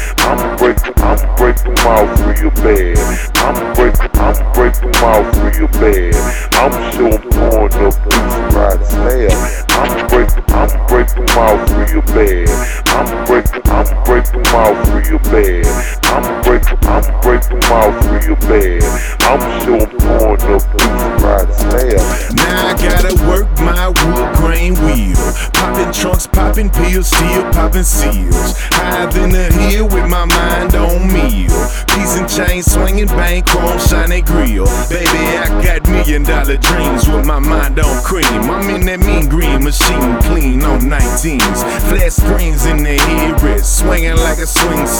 I'ma break them off real bad. I'ma break them off real bad. I'ma show them pouring up loose riding slab. I'ma break them off real bad. I'ma break them off real bad. I'ma break them off real bad. I'ma show them pouring up loose riding slab. Now I gotta work my wood grain wheel, popping trunks, popping pills, still popping seals. Higher than the hill with my mind on meal. Piece and chain swinging, bank chrome, shiny grill. Baby, I got $1 million dreams with my mind on cream. I'm in that mean green machine, clean on 19s. Flat screens in the headrest, swinging like a swing